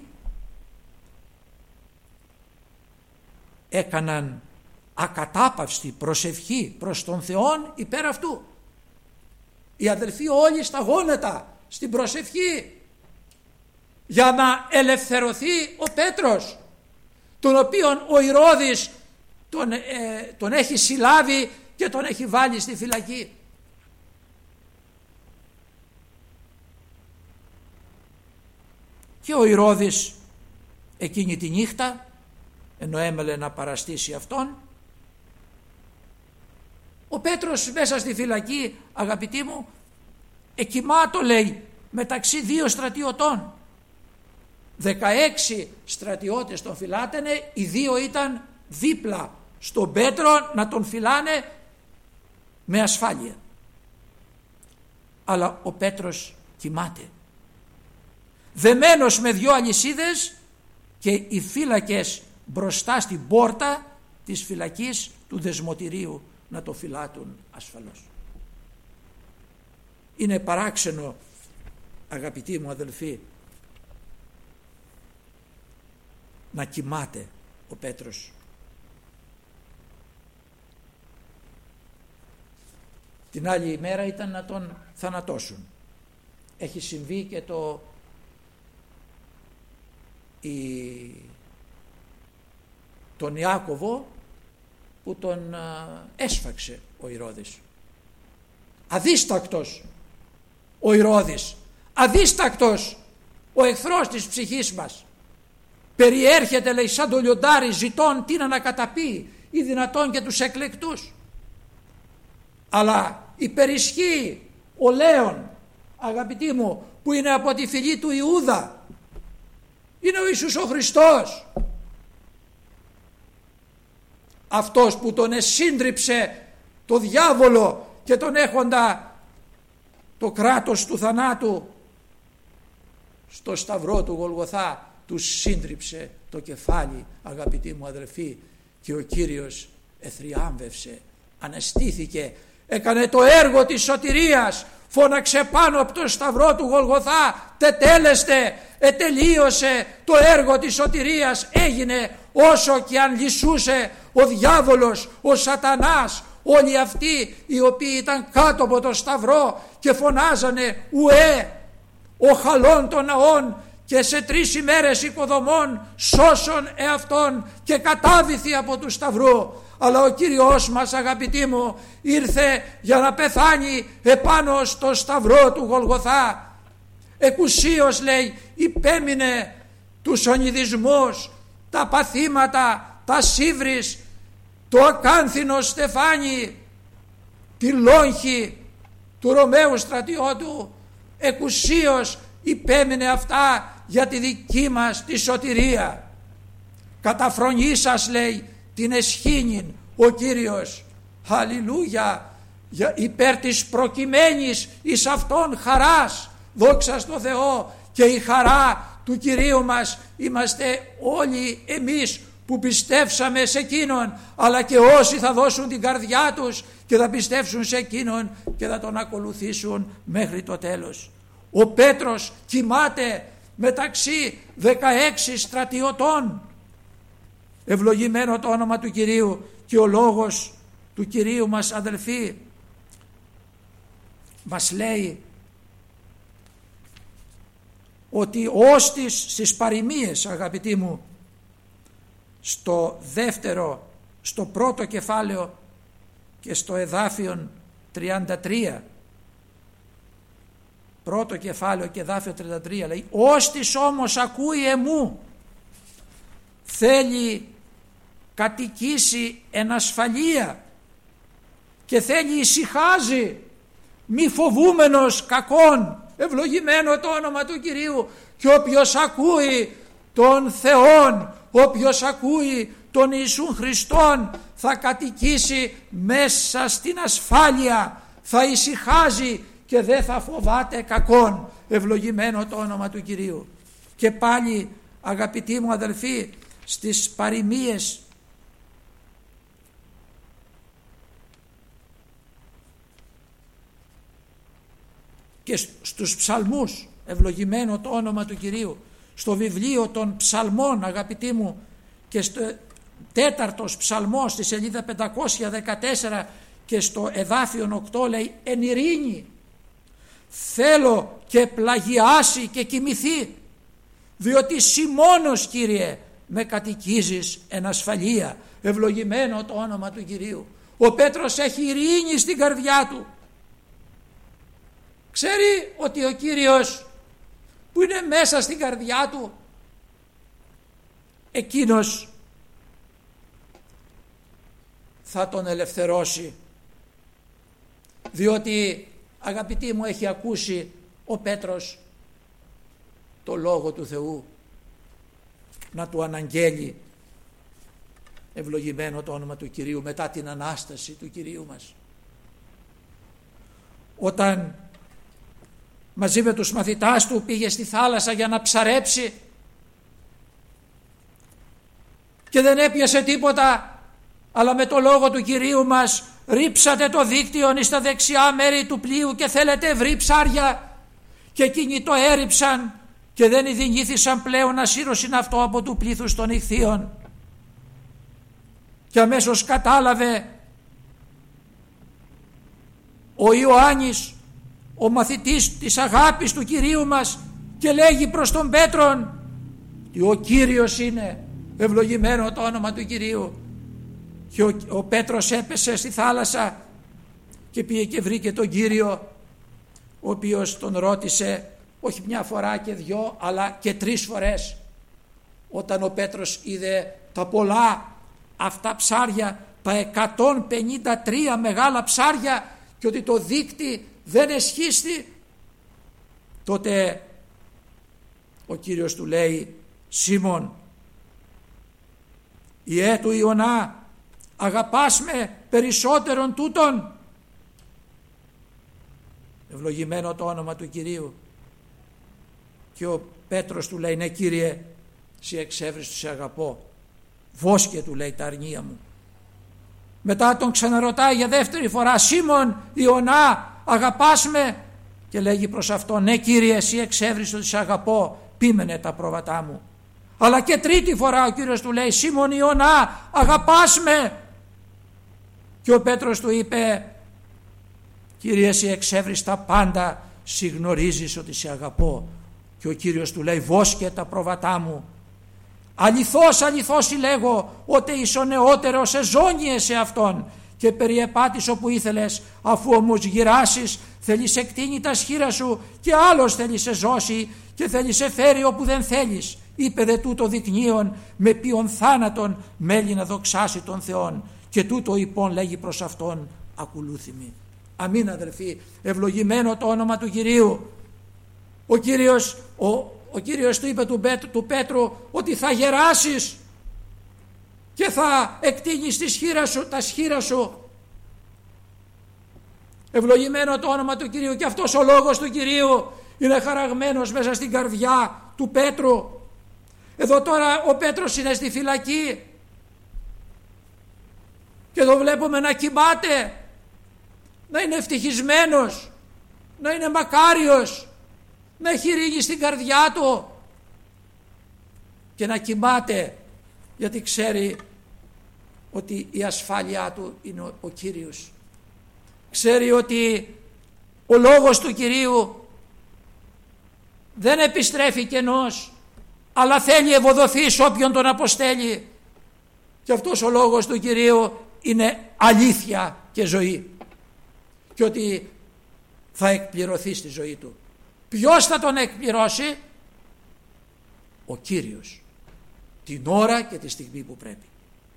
έκαναν ακατάπαυστη προσευχή προς τον Θεόν υπέρ αυτού. Οι αδελφοί όλοι στα γόνατα στην προσευχή για να ελευθερωθεί ο Πέτρος, τον οποίον ο Ηρώδης τον έχει συλλάβει και τον έχει βάλει στη φυλακή. Και ο Ηρώδης εκείνη τη νύχτα, ενώ έμελε να παραστήσει αυτόν, ο Πέτρος μέσα στη φυλακή, αγαπητοί μου, εκοιμάτω, λέει, μεταξύ δύο στρατιωτών. 16 στρατιώτες τον φυλάτενε, οι δύο ήταν δίπλα στον Πέτρο να τον φυλάνε με ασφάλεια. Αλλά ο Πέτρος κοιμάται, δεμένος με δυο αλυσίδες, και οι φύλακες μπροστά στην πόρτα της φυλακής του δεσμοτηρίου να το φυλάτουν ασφαλώς. Είναι παράξενο, αγαπητοί μου αδελφοί, να κοιμάται ο Πέτρος. Την άλλη ημέρα ήταν να τον θανατώσουν. Έχει συμβεί και τον Ιάκωβο που τον έσφαξε ο Ηρώδης. Αδίστακτος ο Ηρώδης, αδίστακτος ο εχθρός της ψυχής μας. Περιέρχεται, λέει, σαν το λιοντάρι ζητών τι να ανακαταπεί, ή δυνατόν και τους εκλεκτούς. Αλλά υπερισχύει ο Λέων, αγαπητοί μου, που είναι από τη φυλή του Ιούδα. Είναι ο Ιησούς ο Χριστός, αυτός που τον εσύντριψε το διάβολο και τον έχοντα το κράτος του θανάτου στο σταυρό του Γολγοθά, του σύντριψε το κεφάλι, αγαπητοί μου αδελφοί, και ο Κύριος εθριάμβευσε, αναστήθηκε, έκανε το έργο της σωτηρίας, φώναξε πάνω από το σταυρό του Γολγοθά, τετέλεστε, ετελείωσε το έργο της σωτηρίας. Έγινε, όσο και αν λυσούσε ο διάβολος, ο σατανάς, όλοι αυτοί οι οποίοι ήταν κάτω από το σταυρό και φωνάζανε ουέ, ο χαλών των ναών και σε 3 ημέρες οικοδομών σώσον εαυτόν και κατάβηθη από του σταυρού. Αλλά ο Κύριος μας, αγαπητοί μου, ήρθε για να πεθάνει επάνω στο σταυρό του Γολγοθά. εκουσίως λέει υπέμεινε τους ονειδισμούς, τα παθήματα, τα σύβρις, το ακάνθινο στεφάνι, τη λόγχη του Ρωμαίου στρατιώτου, εκουσίως υπέμεινε αυτά για τη δική μας τη σωτηρία. Καταφρονήσας λέει την εσχήνην ο Κύριος, αλληλούια, υπέρ της προκειμένης εις αυτόν χαράς, δόξα στο Θεό, και η χαρά του Κυρίου μας είμαστε όλοι εμείς που πιστεύσαμε σε Εκείνον, αλλά και όσοι θα δώσουν την καρδιά τους και θα πιστέψουν σε Εκείνον και θα τον ακολουθήσουν μέχρι το τέλος. Ο Πέτρος κοιμάται μεταξύ 16 στρατιωτών. Ευλογημένο το όνομα του Κυρίου. Και ο λόγος του Κυρίου μας, αδελφοί, μας λέει ότι όστις στις παροιμίες, αγαπητοί μου, στο πρώτο κεφάλαιο και στο εδάφιο 33, πρώτο κεφάλαιο και εδάφιο 33 λέει, όστις όμως ακούει εμού θέλει κατοικήσει εν ασφαλεία και θέλει ησυχάζει μη φοβούμενος κακόν. Ευλογημένο το όνομα του Κυρίου. Και όποιος ακούει τον Θεόν, όποιος ακούει τον Ιησούν Χριστόν, θα κατοικήσει μέσα στην ασφάλεια, θα ησυχάζει και δεν θα φοβάται κακόν. Ευλογημένο το όνομα του Κυρίου. Και πάλι, αγαπητοί μου αδελφοί, στις παροιμίες και στους ψαλμούς, ευλογημένο το όνομα του Κυρίου, στο βιβλίο των ψαλμών, αγαπητοί μου, και στο τέταρτος ψαλμός στη σελίδα 514 και στο εδάφιο 8 λέει, εν ειρήνη θέλω και πλαγιάσει και κοιμηθεί, διότι εσύ μόνος, Κύριε, με κατοικίζεις εν ασφαλεία. Ευλογημένο το όνομα του Κυρίου. Ο Πέτρος έχει ειρήνη στην καρδιά του. Ξέρει ότι ο Κύριος που είναι μέσα στην καρδιά του, εκείνος θα τον ελευθερώσει, διότι, αγαπητοί μου, έχει ακούσει ο Πέτρος το Λόγο του Θεού να του αναγγέλει. Ευλογημένο το όνομα του Κυρίου. Μετά την Ανάσταση του Κυρίου μας, όταν μαζί με τους μαθητάς του πήγε στη θάλασσα για να ψαρέψει και δεν έπιασε τίποτα, αλλά με το Λόγο του Κυρίου μας ρίψατε το δίκτυο στα δεξιά μέρη του πλοίου και θέλετε ευρύ ψάρια, και εκείνοι το έριψαν και δεν ειδηνήθησαν πλέον να σύρωσιν αυτό από του πλήθους των ιχθύων. Και αμέσως κατάλαβε ο Ιωάννης, ο μαθητής της αγάπης του Κυρίου μας, και λέγει προς τον Πέτρον ότι ο Κύριος είναι. Ευλογημένο το όνομα του Κυρίου. Και ο Πέτρος έπεσε στη θάλασσα και πήγε και βρήκε τον Κύριο, ο οποίος τον ρώτησε όχι μια φορά και δυο, αλλά και 3 φορές. Όταν ο Πέτρος είδε τα πολλά αυτά ψάρια, τα 153 μεγάλα ψάρια, και ότι το δίκτυ δεν εσχίστη, τότε ο Κύριος του λέει, Σίμων, Ιε του Ιωνά, αγαπάς με περισσότερον τούτον? Ευλογημένο το όνομα του Κυρίου. Και ο Πέτρος του λέει, ναι Κύριε, σε εξεύρεις, σε αγαπώ. Βόσκε, του λέει, τα αρνία μου. Μετά τον ξαναρωτάει για δεύτερη φορά, Σίμων Ιωνά, αγαπάς με? Και λέγει προς αυτόν, ναι Κύριε, εσύ εξεύρεις ότι σε αγαπώ, πείμενε τα πρόβατά μου. Αλλά και τρίτη φορά ο Κύριος του λέει, Σίμων Ιωνά, αγαπάς με? Και ο Πέτρος του είπε, Κύριε, εσύ εξεύρεις τα πάντα, συγνωρίζεις ότι σε αγαπώ. Και ο Κύριος του λέει, βόσκε τα πρόβατά μου. Αληθώς, αληθώς λέγω, ότι είσαι ο νεότερος εζώνιε σε αυτόν, και περιεπάτης όπου ήθελες, αφού όμως γυράσεις θέλει σε κτίνει τα σχήρα σου και άλλος θέλει σε ζώσει και θέλει σε φέρει όπου δεν θέλεις. Είπε δε τούτο δεικνύον με ποιον θάνατον μέλει να δοξάσει τον Θεόν και τούτο υπόν λέγει προς αυτόν ακολούθημη. Αμήν αδελφοί, ευλογημένο το όνομα του Κυρίου. Ο Κύριος του είπε του Πέτρου ότι θα γεράσεις και θα εκτείνεις τα σχήρα σου. Ευλογημένο το όνομα του Κυρίου. Και αυτός ο λόγος του Κυρίου είναι χαραγμένος μέσα στην καρδιά του Πέτρου. Εδώ τώρα ο Πέτρος είναι στη φυλακή και εδώ βλέπουμε να κοιμάται, να είναι ευτυχισμένος, να είναι μακάριος, να έχει ειρήνη στην καρδιά του και να κοιμάται, γιατί ξέρει ότι η ασφάλειά του είναι ο Κύριος. Ξέρει ότι ο λόγος του Κυρίου δεν επιστρέφει κενός, αλλά θέλει ευοδοθεί όποιον τον αποστέλει, και αυτός ο λόγος του Κυρίου είναι αλήθεια και ζωή, και ότι θα εκπληρωθεί στη ζωή του. Ποιος θα τον εκπληρώσει? Ο Κύριος, την ώρα και τη στιγμή που πρέπει.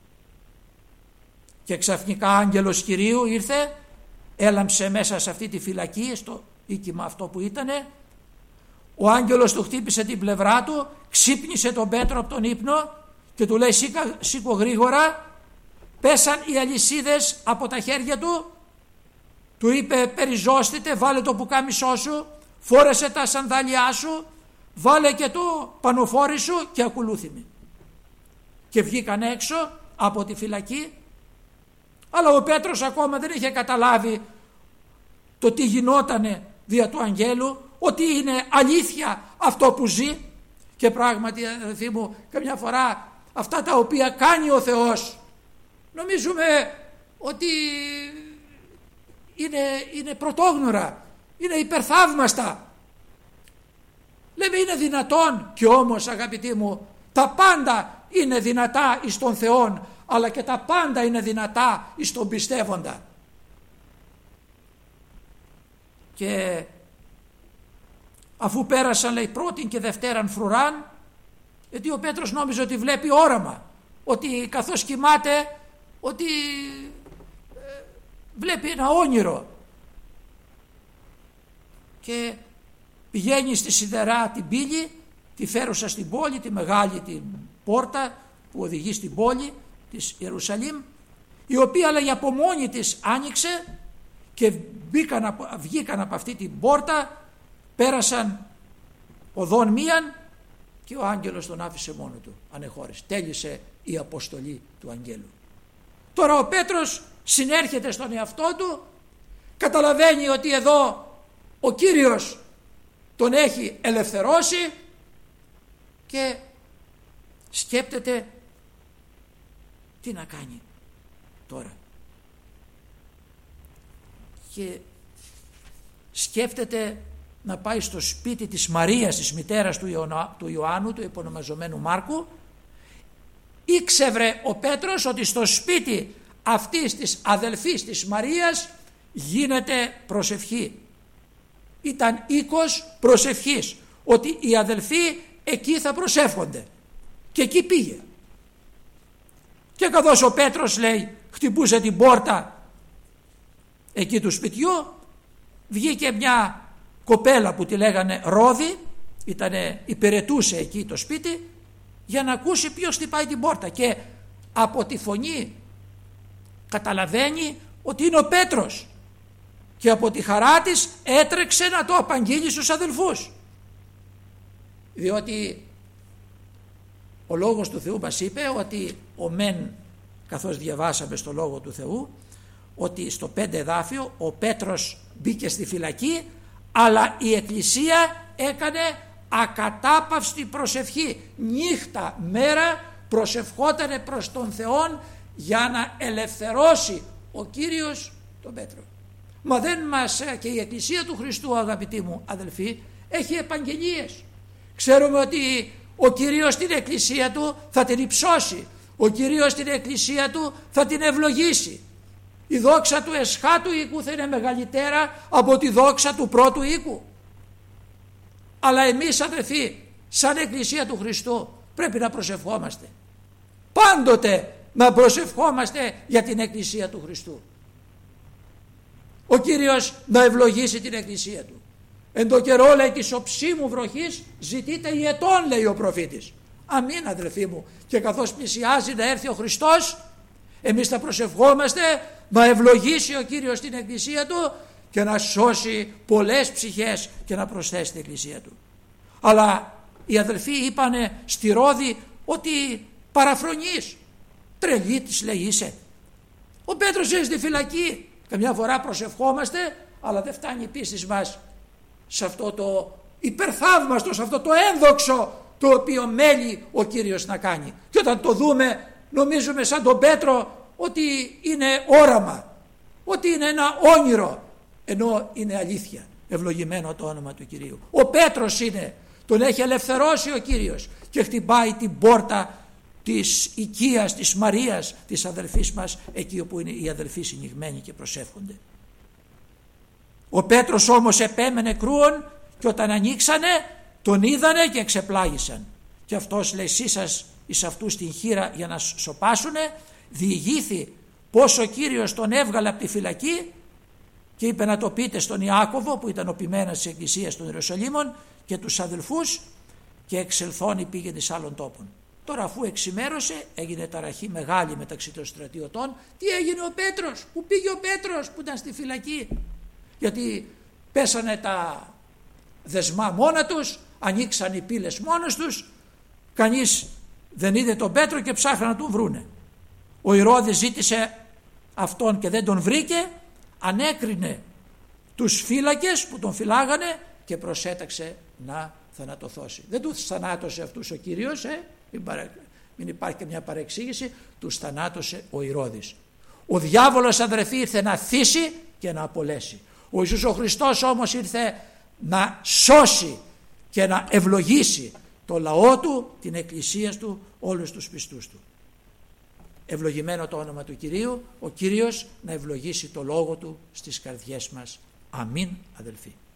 Και ξαφνικά άγγελος Κυρίου ήρθε, έλαμψε μέσα σε αυτή τη φυλακή, στο οίκημα αυτό που ήτανε. Ο άγγελος του χτύπησε την πλευρά του, ξύπνησε τον Πέτρο από τον ύπνο και του λέει σήκω γρήγορα. Πέσαν οι αλυσίδες από τα χέρια του, του είπε περιζώστητε, βάλε το πουκάμισό σου, φόρεσε τα σανδάλια σου, βάλε και το πανοφόρι σου και ακολούθημη. Και βγήκαν έξω από τη φυλακή, αλλά ο Πέτρος ακόμα δεν είχε καταλάβει το τι γινότανε δια του αγγέλου, ότι είναι αλήθεια αυτό που ζει. Και πράγματι αδελφοί μου, καμιά φορά αυτά τα οποία κάνει ο Θεός νομίζουμε ότι είναι πρωτόγνωρα, είναι υπερθαύμαστα. Λέμε είναι δυνατόν, και όμως αγαπητοί μου, τα πάντα είναι δυνατά εις τον Θεόν, αλλά και τα πάντα είναι δυνατά εις τον πιστεύοντα. Και αφού πέρασαν, λέει, πρώτην και δευτέραν φρουράν, γιατί ο Πέτρος νόμιζε ότι βλέπει όραμα, ότι καθώς κοιμάται ότι βλέπει ένα όνειρο, και πηγαίνει στη σιδερά την πύλη, τη φέρουσα στην πόλη, τη μεγάλη την πόρτα που οδηγεί στην πόλη της Ιερουσαλήμ, η οποία, λέει, από μόνη της άνοιξε και βγήκαν από αυτή την πόρτα, πέρασαν οδόν μίαν και ο άγγελος τον άφησε μόνο του ανεχώρης. Τέλεισε η αποστολή του αγγέλου. Τώρα ο Πέτρος συνέρχεται στον εαυτό του, καταλαβαίνει ότι εδώ ο Κύριος τον έχει ελευθερώσει και σκέπτεται τι να κάνει τώρα. Και σκέφτεται να πάει στο σπίτι της Μαρίας, της μητέρας του Ιωάννου, του υπονομαζομένου Μάρκου. Ήξευρε ο Πέτρος ότι στο σπίτι αυτής της αδελφής της Μαρίας γίνεται προσευχή. Ήταν οίκος προσευχής, ότι οι αδελφοί εκεί θα προσεύχονται, και εκεί πήγε. Και καθώς ο Πέτρος, λέει, χτυπούσε την πόρτα εκεί του σπιτιού, βγήκε μια κοπέλα που τη λέγανε Ρόδη, υπηρετούσε εκεί το σπίτι, για να ακούσει ποιος χτυπάει την πόρτα, και από τη φωνή καταλαβαίνει ότι είναι ο Πέτρος, και από τη χαρά της έτρεξε να το απαγγείλει στους αδελφούς, διότι ο λόγος του Θεού μας είπε ότι ο μεν, καθώς διαβάσαμε στο λόγο του Θεού, ότι στο 5 εδάφιο ο Πέτρος μπήκε στη φυλακή, αλλά η Εκκλησία έκανε ακατάπαυστη προσευχή, νύχτα μέρα προσευχότανε προς τον Θεόν για να ελευθερώσει ο Κύριος τον Πέτρο. Μα δεν μας, και η Εκκλησία του Χριστού, αγαπητοί μου αδελφοί, έχει επαγγελίες. Ξέρουμε ότι ο Κύριος την Εκκλησία του θα την υψώσει, ο Κύριος την Εκκλησία του θα την ευλογήσει. Η δόξα του εσχάτου οίκου θα είναι μεγαλύτερα από τη δόξα του πρώτου οίκου. Αλλά εμείς, αδελφοί, σαν Εκκλησία του Χριστού πρέπει να προσευχόμαστε. Πάντοτε να προσευχόμαστε για την Εκκλησία του Χριστού. Ο Κύριος να ευλογήσει την Εκκλησία του. Εν το καιρό, λέει, της οψίμου βροχής ζητείτε ιετών, λέει ο προφήτης. Αμήν, αδελφοί μου. Και καθώς πλησιάζει να έρθει ο Χριστός, εμείς θα προσευχόμαστε να ευλογήσει ο Κύριος την Εκκλησία του και να σώσει πολλές ψυχές και να προσθέσει την Εκκλησία του. Αλλά οι αδελφοί είπανε στη Ρόδη ότι παραφρονείς, τρελή της, λέει, είσαι. Ο Πέτρος είναι στη φυλακή. Καμιά φορά προσευχόμαστε, αλλά δεν φτάνει η πίστη μας σε αυτό το υπερθαύμαστο, σε αυτό το ένδοξο το οποίο μέλει ο Κύριος να κάνει. Και όταν το δούμε, νομίζουμε σαν τον Πέτρο ότι είναι όραμα, ότι είναι ένα όνειρο, ενώ είναι αλήθεια. Ευλογημένο το όνομα του Κυρίου. Ο Πέτρος είναι, τον έχει ελευθερώσει ο Κύριος και χτυπάει την πόρτα της οικίας της Μαρίας, της αδελφής μας, εκεί όπου είναι οι αδελφοί συγνιγμένοι και προσεύχονται. Ο Πέτρος όμως επέμενε κρούον και όταν ανοίξανε τον είδανε και εξεπλάγησαν. Και αυτός, λέει, σύσας εις αυτούς την χείρα για να σοπάσουνε, διηγήθη πως ο Κύριος τον έβγαλε από τη φυλακή και είπε να το πείτε στον Ιάκωβο που ήταν ο ποιμένας της Εκκλησίας των Ιερουσαλήμων και τους αδελφούς, και εξελθώνει πήγαινε σε άλλων τόπων. Τώρα, αφού εξημέρωσε, έγινε ταραχή μεγάλη μεταξύ των στρατιωτών. Τι έγινε ο Πέτρος, πού πήγε ο Πέτρος που ήταν στη φυλακή? Γιατί πέσανε τα δεσμά μόνα τους, ανοίξαν οι πύλες μόνος τους, κανείς δεν είδε τον Πέτρο και ψάχναν να τον βρούνε. Ο Ηρώδης ζήτησε αυτόν και δεν τον βρήκε, ανέκρινε τους φύλακες που τον φυλάγανε και προσέταξε να θανατωθώσει. Δεν τους θανάτωσε αυτούς ο Κύριος, μην υπάρχει και μια παρεξήγηση, τους θανάτωσε ο Ηρώδης. Ο διάβολος, αδερφοί, ήρθε να θύσει και να απολέσει. Ο Ιησούς ο Χριστός όμως ήρθε να σώσει και να ευλογήσει το λαό του, την εκκλησία του, όλους τους πιστούς του. Ευλογημένο το όνομα του Κυρίου, ο Κύριος να ευλογήσει το λόγο του στις καρδιές μας. Αμήν, αδελφοί.